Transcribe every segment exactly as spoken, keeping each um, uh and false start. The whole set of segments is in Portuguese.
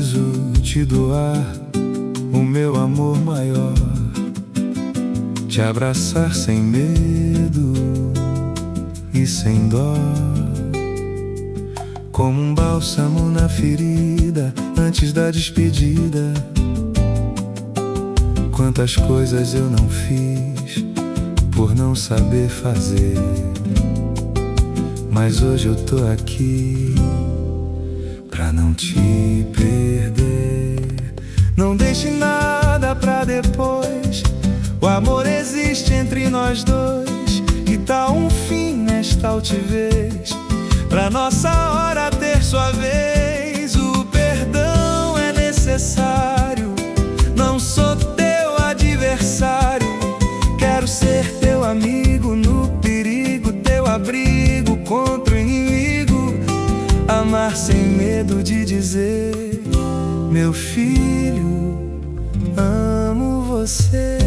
preciso te doar o meu amor maior, te abraçar sem medo e sem dó, como um bálsamo na ferida antes da despedida. Quantas coisas eu não fiz por não saber fazer, mas hoje eu tô aqui pra não te perder. Não deixe nada pra depois, o amor existe entre nós dois. E tá um fim nesta altivez, pra nossa hora ter sua vez. O perdão é necessário, não sou teu adversário. Quero ser teu amigo no perigo, teu abrigo contra o inimigo. Amar sem medo de dizer: meu filho, amo você.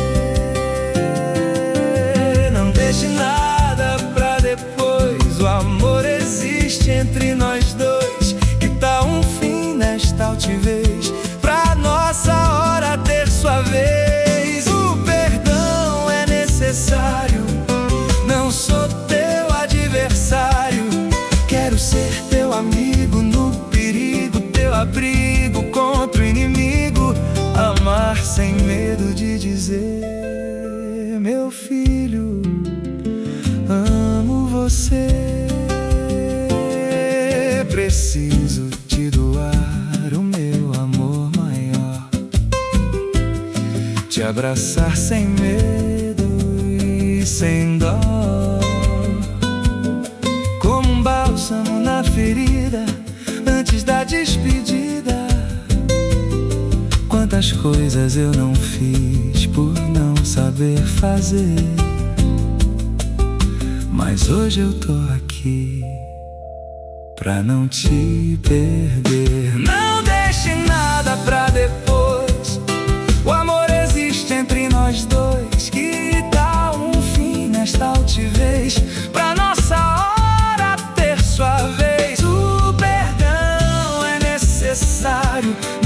Não deixe nada pra depois, o amor existe entre nós dois. Que tal um fim nesta altivez, pra nossa hora ter sua vez. O perdão é necessário, não sou teu adversário. Quero ser teu amigo no perigo, teu abrigo contra o inimigo. Amar sem medo de dizer: meu filho, amo você. Preciso te doar o meu amor maior, te abraçar sem medo e sem dó, como um bálsamo na ferida antes da despedida. Quantas coisas eu não fiz por não saber fazer, mas hoje eu tô aqui pra não te perder. Não deixe nada pra depois, o amor existe entre nós dois. Que tal um fim nesta altivez, pra nossa hora ter sua vez. O perdão é necessário,